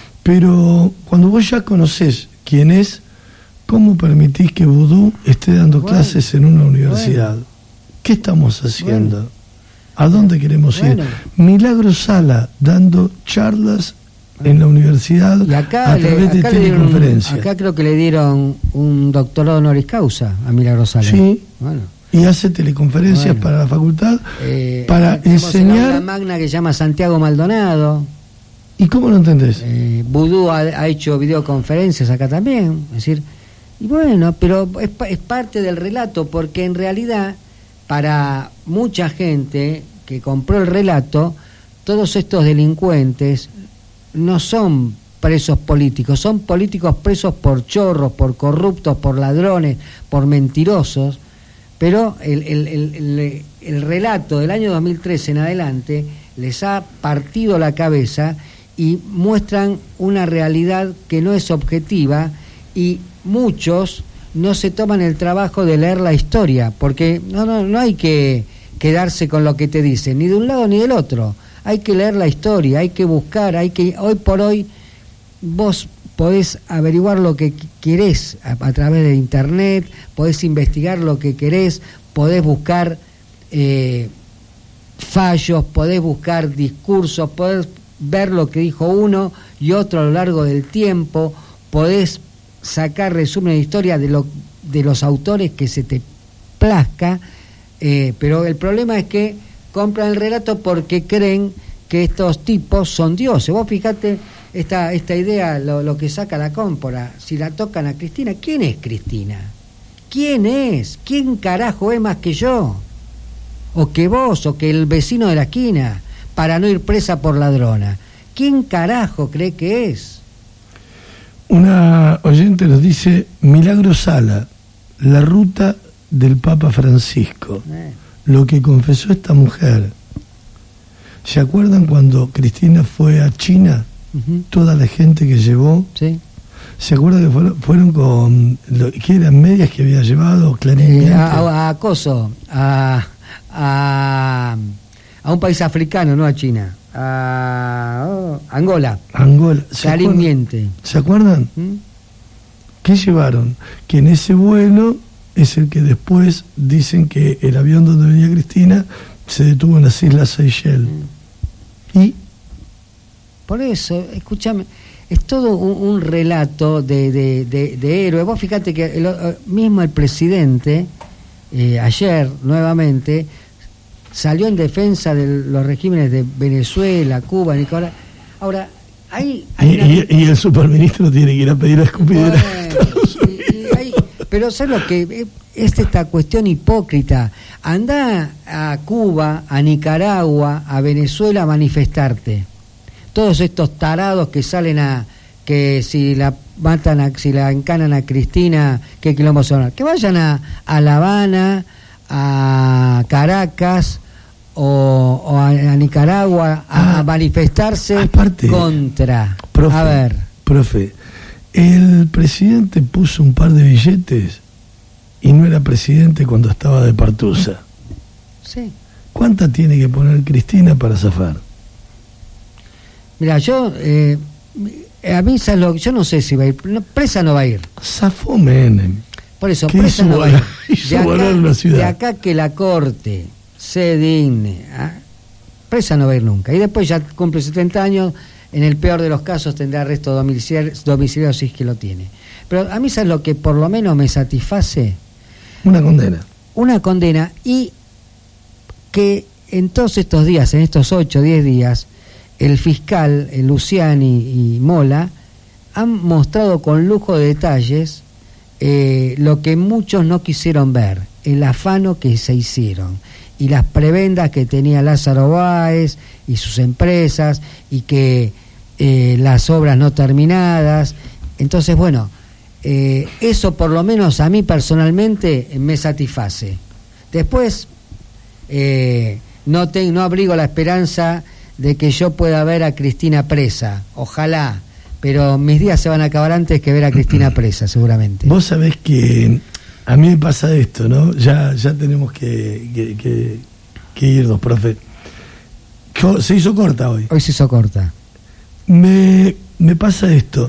pero cuando vos ya conocés quién es, ¿cómo permitís que Vudú esté dando bueno, clases en una universidad? Bueno. ¿Qué estamos haciendo? Bueno. ¿A dónde queremos bueno. ir? Milagros Sala dando charlas en la universidad y acá a través le, de teleconferencia. Acá creo que le dieron un doctorado honoris causa a Milagros Sala. Sí. Bueno. Y hace teleconferencias bueno. para la facultad eh, para enseñar. Una magna que se llama Santiago Maldonado. ¿Y cómo lo entendés? Eh, Vudú ha, ha hecho videoconferencias acá también, es decir, y bueno, pero es, es parte del relato, porque en realidad para mucha gente que compró el relato, todos estos delincuentes no son presos políticos, son políticos presos por chorros, por corruptos, por ladrones, por mentirosos, pero el, el, el, el, el relato del año dos mil trece en adelante les ha partido la cabeza y muestran una realidad que no es objetiva, y muchos no se toman el trabajo de leer la historia, porque no, no, no hay que quedarse con lo que te dicen, ni de un lado ni del otro. Hay que leer la historia, hay que buscar, hay que hoy por hoy vos podés averiguar lo que querés a, a través de internet, podés investigar lo que querés, podés buscar eh, fallos, podés buscar discursos, podés ver lo que dijo uno y otro a lo largo del tiempo, podés sacar resumen de historia de, lo, de los autores que se te plazca, eh, pero el problema es que compran el relato porque creen que estos tipos son dioses. Vos fijate esta, esta idea, lo, lo que saca la Cómpora, si la tocan a Cristina, ¿quién es Cristina? ¿Quién es? ¿Quién carajo es más que yo? O que vos, o que el vecino de la esquina, para no ir presa por ladrona. ¿Quién carajo cree que es? Una oyente nos dice: Milagros Sala, la ruta del Papa Francisco, eh. lo que confesó esta mujer. ¿Se acuerdan cuando Cristina fue a China? Uh-huh. Toda la gente que llevó. Sí. ¿Se acuerdan que fueron, fueron con lo, ¿qué eran medias que había llevado? Eh, a, a, a Coso, a, a, a un país africano, no a China. A oh, Angola. Angola. ¿Se Clarín acuerdan? Miente. ¿Se acuerdan? ¿Mm? ¿Qué llevaron? Que en ese vuelo es el que después dicen que el avión donde venía Cristina se detuvo en las Islas Seychelles. ¿Mm? ¿Y? Por eso, escúchame, es todo un, un relato de, de, de, de héroe. Vos fíjate que el, mismo el presidente, eh, ayer nuevamente, salió en defensa de los regímenes de Venezuela, Cuba, Nicaragua. Ahora, hay... hay y, una... y, y el superministro tiene que ir a pedir la escupidera. Bueno, y, y hay... Pero ¿sabes lo que es esta cuestión hipócrita? Andá a Cuba, a Nicaragua, a Venezuela a manifestarte. Todos estos tarados que salen a... que si la matan, a, si la encanan a Cristina, ¿qué quilombo son? Que vayan a, a La Habana, a Caracas o, o a, a Nicaragua a, ah, a manifestarse aparte, contra. Profe, a ver. Profe, el presidente puso un par de billetes y no era presidente cuando estaba de Partusa. Sí. ¿Cuánta tiene que poner Cristina para zafar? Mira, yo... Eh, a mí, lo, yo no sé si va a ir. No, presa no va a ir. Zafó Menem. Por eso, presa no va a ir. De acá, una ciudad. de acá que la Corte se digne, ¿eh? Presa no va a ir nunca. Y después ya cumple setenta años, en el peor de los casos tendrá arresto domiciliario, domiciliario si es que lo tiene. Pero a mí, ¿sabes lo que por lo menos me satisface? Una condena. Una condena, y que en todos estos días, en estos ocho, diez días, el fiscal, el Luciani y Mola, han mostrado con lujo de detalles eh, lo que muchos no quisieron ver, el afano que se hicieron y las prebendas que tenía Lázaro Báez y sus empresas, y que eh, las obras no terminadas. Entonces, bueno, eh, eso por lo menos a mí personalmente me satisface. Después, eh, no, te, no abrigo la esperanza de que yo pueda ver a Cristina presa, ojalá, pero mis días se van a acabar antes que ver a Cristina presa, seguramente. Vos sabés que a mí me pasa esto, ¿no? Ya ya tenemos que, que, que, que irnos, profe. Se hizo corta hoy. Hoy se hizo corta. Me, me pasa esto.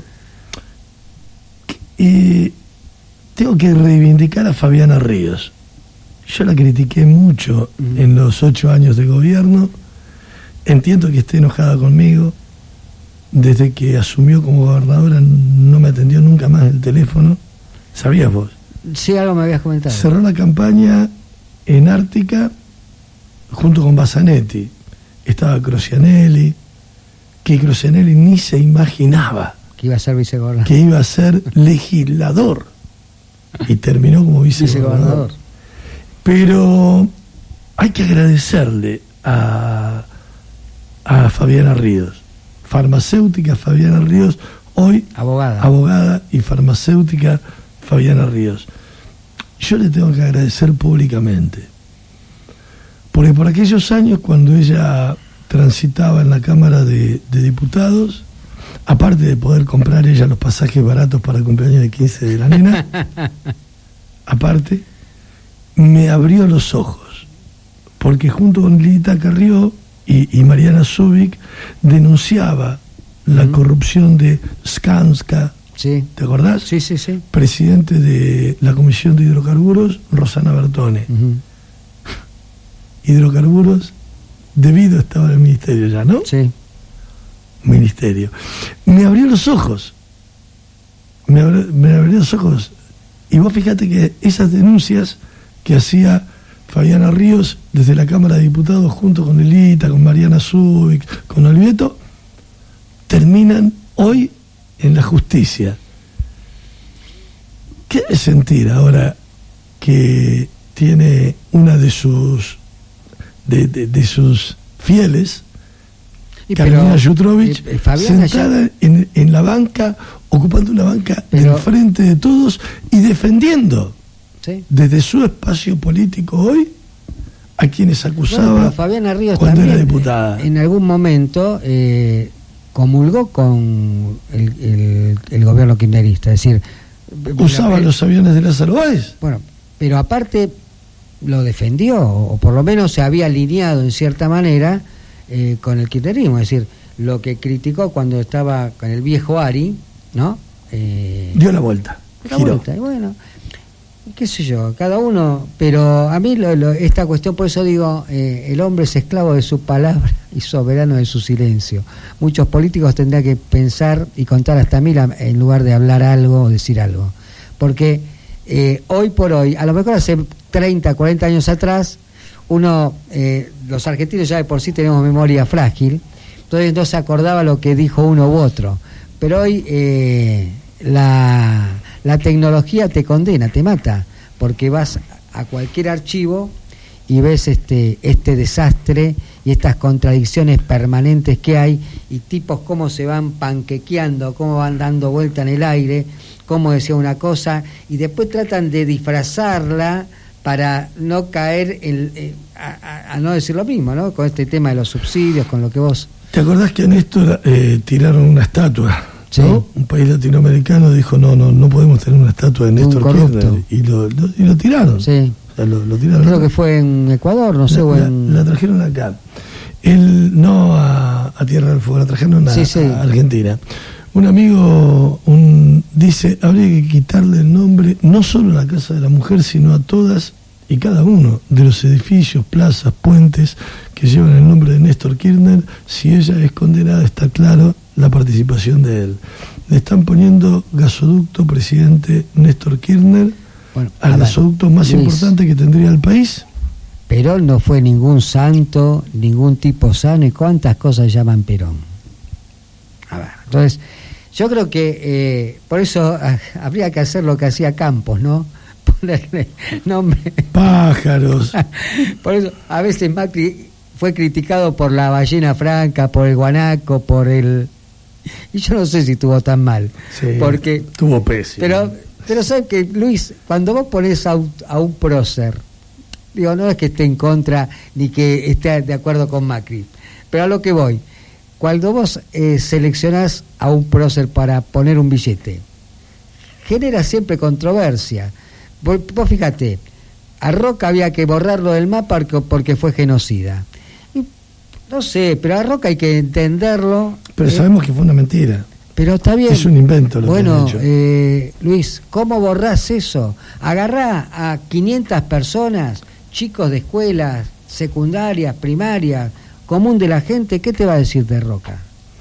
Y tengo que reivindicar a Fabiana Ríos. Yo la critiqué mucho uh-huh. en los ocho años de gobierno. Entiendo que esté enojada conmigo. Desde que asumió como gobernadora no me atendió nunca más el teléfono. ¿Sabías vos? Sí, algo me habías comentado. Cerró la campaña en Ártica junto con Bassanetti. Estaba Crocianelli, que Crocianelli ni se imaginaba que iba a ser vicegobernador. Que iba a ser legislador. Y terminó como vicegobernador. vicegobernador. Pero hay que agradecerle a... a Fabiana Ríos, farmacéutica Fabiana Ríos, hoy abogada. abogada y farmacéutica Fabiana Ríos. Yo le tengo que agradecer públicamente, porque por aquellos años cuando ella transitaba en la Cámara de, de Diputados, aparte de poder comprar ella los pasajes baratos para el cumpleaños de quince de la nena, aparte, me abrió los ojos, porque junto con Lilita Carrió Y, y Mariana Zubik denunciaba la uh-huh. corrupción de Skanska, sí. ¿te acordás? Sí, sí, sí. Presidente de la Comisión de Hidrocarburos, Rosana Bertone. Uh-huh. Hidrocarburos, debido estaba en el ministerio ya, ¿no? Sí. Ministerio. Me abrió los ojos. Me abrió, me abrió los ojos. Y vos fíjate que esas denuncias que hacía Fabiana Ríos desde la Cámara de Diputados junto con Elita, con Mariana Zubik, con Olivieto, terminan hoy en la justicia. ¿Qué debe sentir ahora que tiene una de sus de, de, de sus fieles, y Carolina Jutrovich, eh, eh, sentada ya... en, en la banca, ocupando una banca pero... enfrente de todos y defendiendo ¿sí? desde su espacio político hoy a quienes acusaba bueno, Fabiana Ríos cuando también, era diputada? En algún momento eh, comulgó con el, el, el gobierno kirchnerista, es decir, usaba la, los aviones de Lázaro Báez. Bueno, pero aparte lo defendió, o por lo menos se había alineado en cierta manera eh, con el kirchnerismo, es decir, lo que criticó cuando estaba con el viejo Ari, ¿no? Eh, dio la vuelta, la giró. vuelta, y bueno, qué sé yo, cada uno, pero a mí lo, lo, esta cuestión, por eso digo, eh, el hombre es esclavo de su palabra y soberano de su silencio. Muchos políticos tendrán que pensar y contar hasta mil en lugar de hablar algo o decir algo, porque eh, hoy por hoy, a lo mejor hace treinta, cuarenta años atrás, uno, eh, los argentinos ya de por sí tenemos memoria frágil, entonces no se acordaba lo que dijo uno u otro, pero hoy eh, la, la tecnología te condena, te mata, porque vas a cualquier archivo y ves este, este desastre y estas contradicciones permanentes que hay, y tipos cómo se van panquequeando, cómo van dando vuelta en el aire, cómo decía una cosa y después tratan de disfrazarla para no caer en, eh, a, a, a no decir lo mismo, ¿no? Con este tema de los subsidios, con lo que vos... ¿Te acordás que a Néstor eh, tiraron una estatua? Sí. ¿No? Un país latinoamericano dijo, no, no, no podemos tener una estatua de Néstor Kirchner. Y lo, lo, y lo tiraron. Sí. O sea, lo, lo tiraron. Creo que fue en Ecuador, no sé, la, o en... la, la trajeron acá. El, no a, a Tierra del Fuego, la trajeron a, sí, sí. a Argentina. Un amigo un, dice, habría que quitarle el nombre no solo a la Casa de la Mujer, sino a todas y cada uno de los edificios, plazas, puentes que llevan el nombre de Néstor Kirchner. Si ella es condenada, está claro la participación de él. Le están poniendo gasoducto presidente Néstor Kirchner, bueno, al gasoducto más Luis, importante que tendría el país. Perón no fue ningún santo, ningún tipo sano, y cuántas cosas llaman Perón. A ver, entonces, yo creo que eh, por eso ah, habría que hacer lo que hacía Campos, ¿no? Ponerle nombre. Pájaros. Por eso, a veces Macri fue criticado por la ballena franca, por el guanaco, por el... Y yo no sé si estuvo tan mal. Sí, porque estuvo pésimo. Pero, pero ¿sabes qué, Luis? Cuando vos pones a un, a un prócer, digo, no es que esté en contra ni que esté de acuerdo con Macri, pero a lo que voy, cuando vos eh, seleccionás a un prócer para poner un billete, genera siempre controversia. Vos, vos fíjate, a Roca había que borrarlo del mapa porque, porque fue genocida. Y, no sé, pero a Roca hay que entenderlo. Pero eh, sabemos que fue una mentira. Pero está bien. Es un invento lo bueno, que han hecho. Eh, Luis, ¿cómo borrás eso? Agarrá a quinientas personas, chicos de escuelas secundarias, primarias, común de la gente, ¿qué te va a decir de Roca?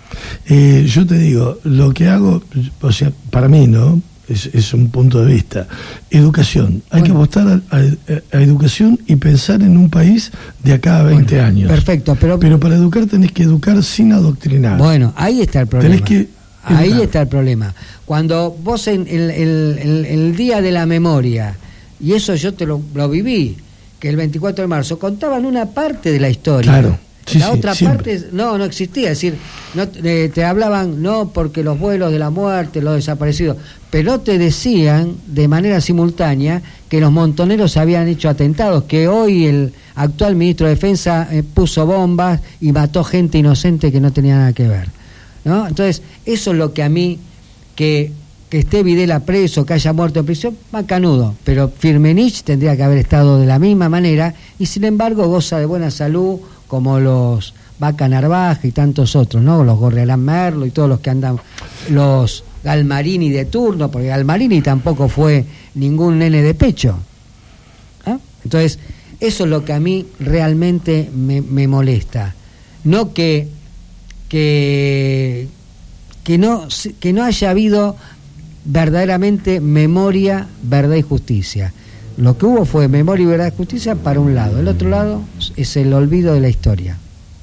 Eh, yo te digo, lo que hago, o sea, para mí, ¿no? Es, es un punto de vista. Educación. Hay bueno. que apostar a, a, a educación y pensar en un país de acá a veinte bueno, años. Perfecto, pero... Pero para educar tenés que educar sin adoctrinar. Bueno, ahí está el problema. Tenés que ahí está el problema. Cuando vos en el, el, el, el día de la memoria, y eso yo te lo, lo viví, que el veinticuatro de marzo contaban una parte de la historia. Claro. Sí, la sí, otra siempre. parte no no existía, es decir, no eh, te hablaban no porque los vuelos de la muerte, los desaparecidos, pero te decían de manera simultánea que los montoneros habían hecho atentados, que hoy el actual ministro de Defensa eh, puso bombas y mató gente inocente que no tenía nada que ver, ¿no? Entonces, eso es lo que a mí, que, que esté Videla preso, que haya muerto en prisión, macanudo, pero Firmenich tendría que haber estado de la misma manera y sin embargo goza de buena salud, como los Vaca Narvaja y tantos otros, ¿no? Los Gorriarán Merlo y todos los que andan, los Galmarini de turno, porque Galmarini tampoco fue ningún nene de pecho. ¿Eh? Entonces, eso es lo que a mí realmente me, me molesta. No que, que, que, no, que no haya habido verdaderamente memoria, verdad y justicia. Lo que hubo fue memoria y verdad y justicia para un lado. El otro lado es el olvido de la historia.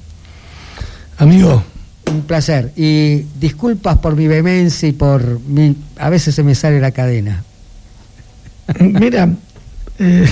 Amigo. Un placer. Y disculpas por mi vehemencia y por mi... A veces se me sale la cadena. Mira, eh,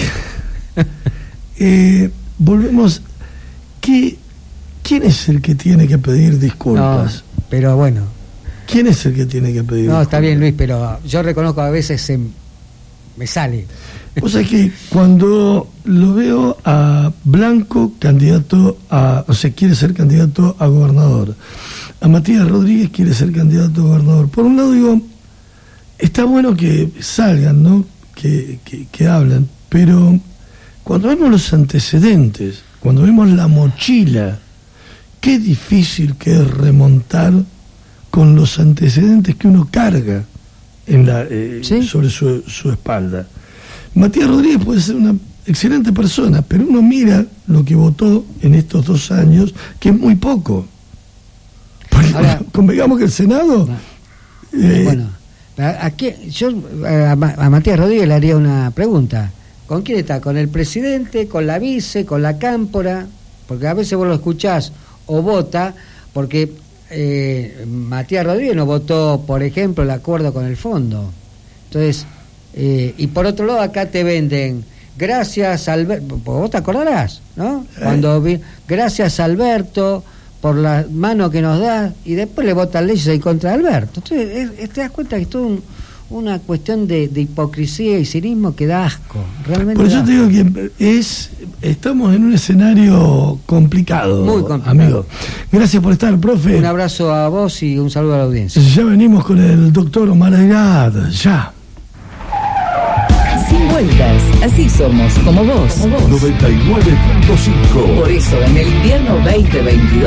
eh, volvemos... ¿Qué, ¿Quién es el que tiene que pedir disculpas? No, pero bueno. ¿Quién es el que tiene que pedir no, disculpas? No, está bien, Luis, pero yo reconozco a veces se, me sale... O sea que cuando lo veo a Blanco candidato a, o sea, quiere ser candidato a gobernador, a Matías Rodríguez quiere ser candidato a gobernador, por un lado digo, está bueno que salgan, ¿no? Que, que, que hablen, pero cuando vemos los antecedentes, cuando vemos la mochila, qué difícil que es remontar con los antecedentes que uno carga en la, eh, ¿sí? sobre su, su espalda. Matías Rodríguez puede ser una excelente persona, pero uno mira lo que votó en estos dos años, que es muy poco. Porque ahora, convengamos que el Senado... No. Eh, bueno, aquí, yo a, a Matías Rodríguez le haría una pregunta. ¿Con quién está? ¿Con el presidente, con la vice, con la cámpora? Porque a veces vos lo escuchás o vota, porque eh, Matías Rodríguez no votó, por ejemplo, el acuerdo con el fondo. Entonces... Eh, y por otro lado acá te venden gracias Alberto, vos te acordarás, ¿no? ¿Eh? Cuando vi, gracias Alberto por la mano que nos da y después le votan leyes en contra de Alberto. Entonces es, es, te das cuenta que es todo un, una cuestión de, de hipocresía y cinismo que da asco, realmente. Por eso da te digo que es estamos en un escenario complicado, muy complicado, amigo. Gracias por estar, profe. Un abrazo a vos y un saludo a la audiencia. Ya venimos con el doctor Omar Ayrad, ya. Sin vueltas, así somos, como vos. noventa y nueve punto cinco. Por eso, en el invierno veinte veintidós